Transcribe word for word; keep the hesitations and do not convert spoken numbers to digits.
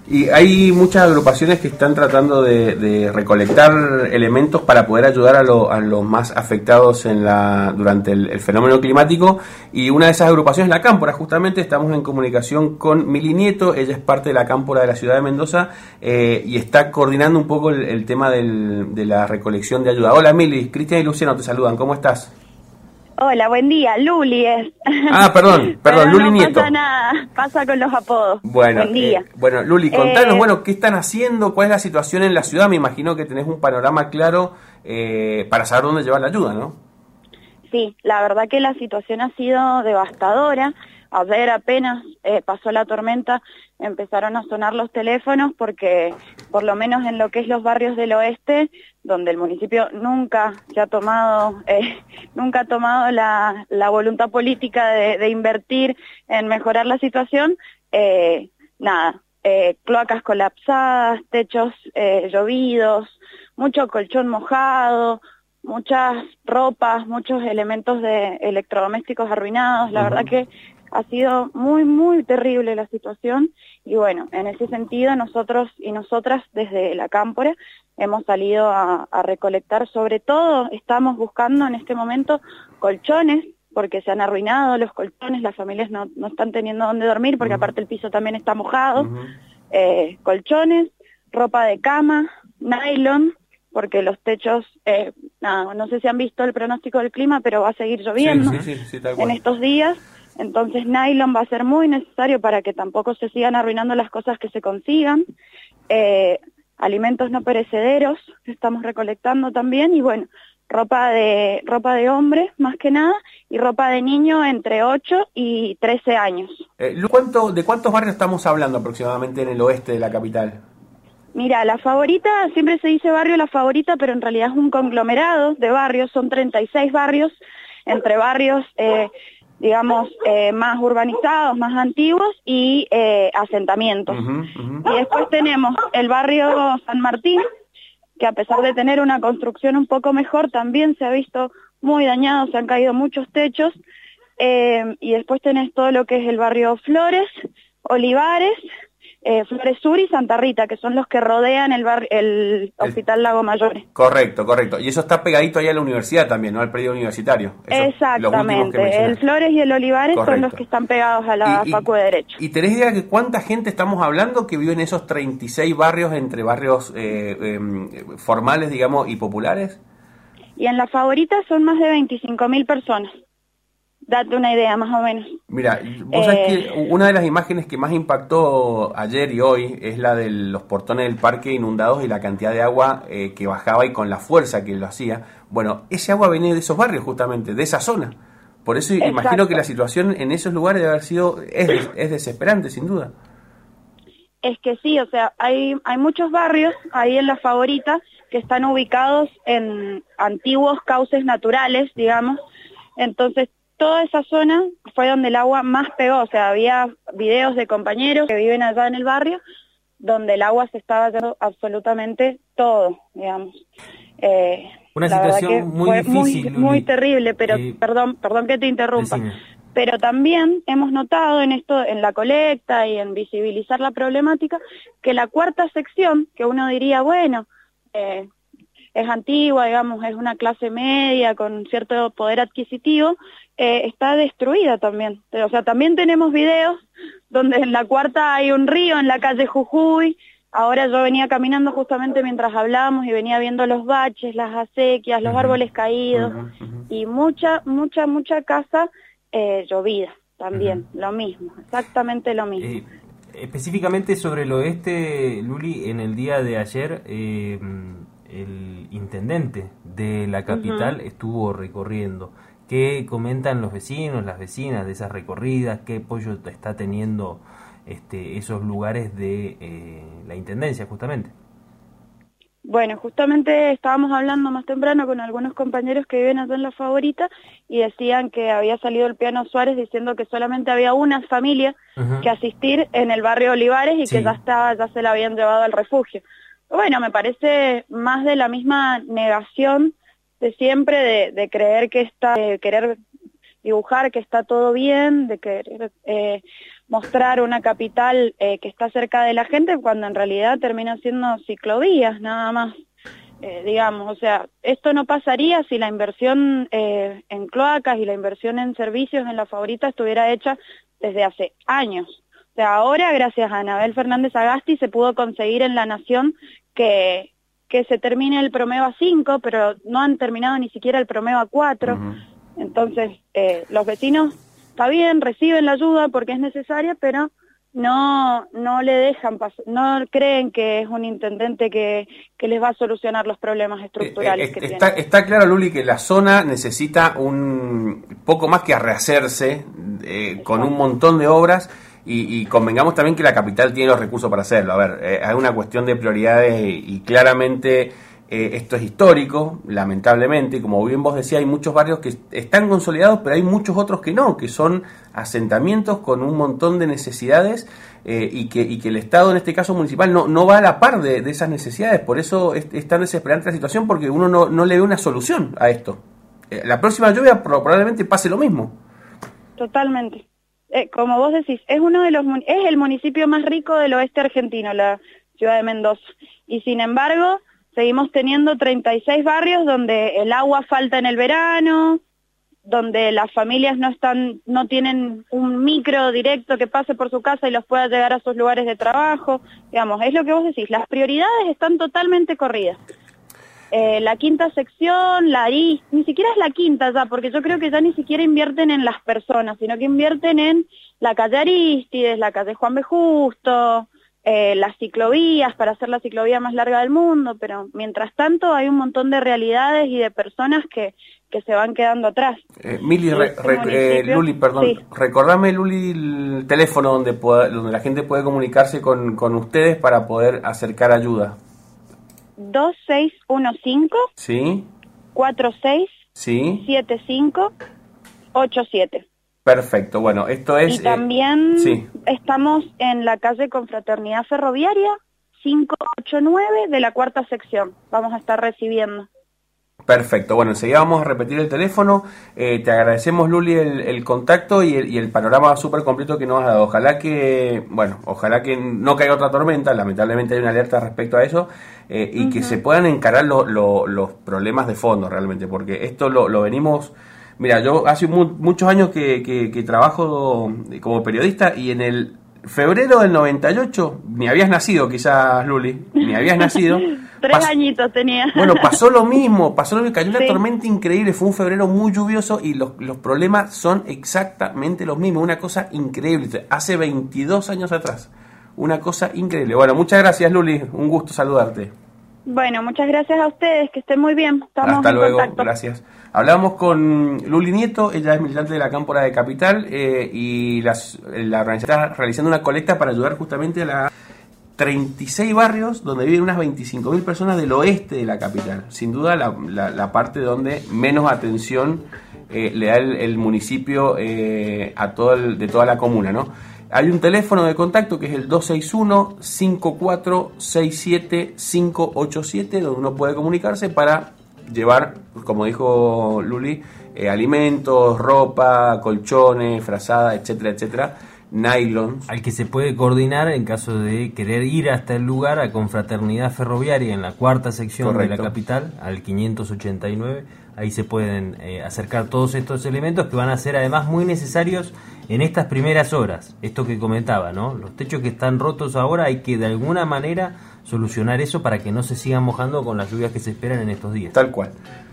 Y hay muchas agrupaciones que están tratando de, de recolectar elementos para poder ayudar a, lo, a los más afectados en la, durante el, el fenómeno climático, y una de esas agrupaciones es la Cámpora. Justamente estamos en comunicación con Mili Nieto, ella es parte de la Cámpora de la ciudad de Mendoza eh, y está coordinando un poco el, el tema del, de la recolección de ayuda. Hola Mili, Cristian y Luciano te saludan, ¿cómo estás? Hola, buen día, Luli es. Ah, perdón, perdón, Pero Luli no Nieto. No pasa nada, pasa con los apodos. Bueno, buen día. Eh, bueno, Luli, contanos, eh, bueno, ¿qué están haciendo? ¿Cuál es la situación en la ciudad? Me imagino que tenés un panorama claro eh, para saber dónde llevar la ayuda, ¿no? Sí, la verdad que la situación ha sido devastadora. Ayer apenas eh, pasó la tormenta, empezaron a sonar los teléfonos porque, por lo menos en lo que es los barrios del oeste, donde el municipio nunca se ha tomado, eh, nunca ha tomado la, la voluntad política de, de invertir en mejorar la situación, eh, nada, eh, cloacas colapsadas, techos eh, llovidos, mucho colchón mojado, muchas ropas, muchos elementos de electrodomésticos arruinados. La uh-huh. verdad que ha sido muy, muy terrible la situación, y bueno, en ese sentido nosotros y nosotras desde la Cámpora hemos salido a, a recolectar. Sobre todo estamos buscando en este momento colchones, porque se han arruinado los colchones, las familias no, no están teniendo dónde dormir, porque uh-huh. aparte el piso también está mojado, uh-huh. eh, colchones, ropa de cama, nylon, porque los techos, eh, nada, no sé si han visto el pronóstico del clima, pero va a seguir lloviendo sí, sí, sí, sí, tal cual. en estos días. Entonces nylon va a ser muy necesario para que tampoco se sigan arruinando las cosas que se consigan. Eh, alimentos no perecederos que estamos recolectando también, y bueno, ropa de ropa de hombre más que nada, y ropa de niño entre ocho y trece años. Eh, ¿cuánto, ¿De cuántos barrios estamos hablando aproximadamente en el oeste de la capital? Mira, La Favorita, siempre se dice barrio La Favorita, pero en realidad es un conglomerado de barrios, son treinta y seis barrios, entre barrios eh, digamos, eh, más urbanizados, más antiguos, y eh, asentamientos. Uh-huh, uh-huh. Y después tenemos el barrio San Martín, que a pesar de tener una construcción un poco mejor, también se ha visto muy dañado, se han caído muchos techos. Eh, y después tenés todo lo que es el barrio Flores, Olivares, Eh, Flores Sur y Santa Rita, que son los que rodean el, bar, el Hospital Lago Mayor. Correcto, correcto. Y eso está pegadito ahí a la universidad también, ¿no? Al predio universitario. Eso, exactamente. El Flores y el Olivares correcto. Son los que están pegados a la y, Facu de Derecho. ¿Y tenés idea de cuánta gente estamos hablando que vive en esos treinta y seis barrios, entre barrios eh, eh, formales, digamos, y populares? Y en La Favorita son más de veinticinco mil personas. Date una idea, más o menos. Mira, vos eh... sabés que una de las imágenes que más impactó ayer y hoy es la de los portones del parque inundados y la cantidad de agua eh, que bajaba y con la fuerza que lo hacía. Bueno, ese agua venía de esos barrios justamente, de esa zona. Por eso exacto. Imagino que la situación en esos lugares debe haber sido, es, es desesperante, sin duda. Es que sí, o sea, hay, hay muchos barrios ahí en La Favorita que están ubicados en antiguos cauces naturales, digamos. Entonces, toda esa zona fue donde el agua más pegó, o sea, había videos de compañeros que viven allá en el barrio donde el agua se estaba yendo absolutamente todo, digamos. Eh, Una situación muy fue difícil. Muy, muy terrible, pero eh, perdón, perdón que te interrumpa. Decime. Pero también hemos notado en esto, en la colecta y en visibilizar la problemática, que la cuarta sección, que uno diría, bueno, eh, es antigua, digamos, es una clase media con cierto poder adquisitivo, eh, está destruida también. O sea, también tenemos videos donde en la cuarta hay un río en la calle Jujuy. Ahora yo venía caminando justamente mientras hablábamos y venía viendo los baches, las acequias, los uh-huh. árboles caídos uh-huh, uh-huh. y mucha, mucha, mucha casa eh, llovida también, uh-huh. lo mismo, exactamente lo mismo. Eh, específicamente sobre el oeste, Luli, en el día de ayer... Eh, el intendente de la capital uh-huh. estuvo recorriendo. ¿Qué comentan los vecinos, las vecinas de esas recorridas? ¿Qué apoyo está teniendo este, esos lugares de eh, la intendencia justamente? Bueno, justamente estábamos hablando más temprano con algunos compañeros que viven allá en La Favorita y decían que había salido el Piano Suárez diciendo que solamente había una familia uh-huh. que asistir en el barrio Olivares y sí. que ya estaba, ya se la habían llevado al refugio. Bueno, me parece más de la misma negación de siempre, de, de creer que está, de querer dibujar que está todo bien, de querer eh, mostrar una capital eh, que está cerca de la gente, cuando en realidad termina siendo ciclovías nada más. Eh, digamos, o sea, esto no pasaría si la inversión eh, en cloacas y la inversión en servicios en La Favorita estuviera hecha desde hace años. O sea, ahora, gracias a Anabel Fernández Agasti, se pudo conseguir en La Nación que, que se termine el Promeva cinco, pero no han terminado ni siquiera el Promeva cuatro. Uh-huh. Entonces, eh, los vecinos, está bien, reciben la ayuda porque es necesaria, pero no no le dejan pasar, no creen que es un intendente que, que les va a solucionar los problemas estructurales eh, eh, que está, tienen. Está claro, Luli, que la zona necesita un poco más que a rehacerse eh, con un montón de obras y, y convengamos también que la capital tiene los recursos para hacerlo. A ver, eh, hay una cuestión de prioridades y, y claramente eh, esto es histórico, lamentablemente. Como bien vos decías, hay muchos barrios que están consolidados, pero hay muchos otros que no, que son asentamientos con un montón de necesidades eh, y, que, y que el Estado, en este caso municipal, no, no va a la par de, de esas necesidades. Por eso es, es tan desesperante la situación, porque uno no, no le ve una solución a esto. Eh, la próxima lluvia probablemente pase lo mismo. Totalmente. Eh, como vos decís, es uno de los es el municipio más rico del oeste argentino, la ciudad de Mendoza. Y sin embargo, seguimos teniendo treinta y seis barrios donde el agua falta en el verano, donde las familias no están, no tienen un micro directo que pase por su casa y los pueda llegar a sus lugares de trabajo. Digamos, es lo que vos decís, las prioridades están totalmente corridas. Eh, la quinta sección, la Arís, ni siquiera es la quinta ya, porque yo creo que ya ni siquiera invierten en las personas, sino que invierten en la calle Arístides, la calle Juan B. Justo, eh, las ciclovías para hacer la ciclovía más larga del mundo, pero mientras tanto hay un montón de realidades y de personas que, que se van quedando atrás. Eh, Mili, re, re, eh, Luli, perdón, sí. Recordame, Luli, el teléfono donde, pueda, donde la gente puede comunicarse con, con ustedes para poder acercar ayuda. dos seis uno cinco, sí, cuatro seis, sí, siete cinco, ocho siete. Perfecto, bueno, esto es... Y también eh, sí. estamos en la calle Confraternidad Ferroviaria, quinientos ochenta y nueve de la cuarta sección. Vamos a estar recibiendo. Perfecto, bueno, enseguida vamos a repetir el teléfono. Eh, te agradecemos, Luli, el, el contacto y el, y el panorama súper completo que nos has dado. Ojalá que, bueno, ojalá que no caiga otra tormenta, lamentablemente hay una alerta respecto a eso, eh, y uh-huh. que se puedan encarar lo, lo, los problemas de fondo realmente, porque esto lo, lo venimos... Mira, yo hace mu- muchos años que, que, que trabajo como periodista y en el febrero del noventa y ocho, ni habías nacido quizás, Luli, ni habías nacido. Tres Pas- añitos tenía. Bueno, pasó lo mismo, pasó lo mismo, cayó una sí. tormenta increíble, fue un febrero muy lluvioso y los, los problemas son exactamente los mismos, una cosa increíble, hace veintidós años atrás, una cosa increíble. Bueno, muchas gracias, Luli, un gusto saludarte. Bueno, muchas gracias a ustedes, que estén muy bien. Estamos Hasta en luego, contacto. Gracias. Hablamos con Luli Nieto, ella es militante de la Cámpora de Capital eh, y las, la organización está realizando una colecta para ayudar justamente a la treinta y seis barrios donde viven unas veinticinco mil personas del oeste de la capital. Sin duda la, la, la parte donde menos atención eh, le da el, el municipio eh, a todo el, de toda la comuna, ¿no? Hay un teléfono de contacto que es el dos seis uno, cinco cuatro seis siete, cinco ocho siete, donde uno puede comunicarse para llevar, como dijo Luli, eh, alimentos, ropa, colchones, frazada, etcétera, etcétera, nylons. Al que se puede coordinar en caso de querer ir hasta el lugar a Confraternidad Ferroviaria en la cuarta sección Correcto. de la capital, al quinientos ochenta y nueve. Ahí se pueden eh, acercar todos estos elementos que van a ser además muy necesarios en estas primeras horas. Esto que comentaba, ¿no? Los techos que están rotos ahora hay que de alguna manera solucionar eso para que no se sigan mojando con las lluvias que se esperan en estos días. Tal cual.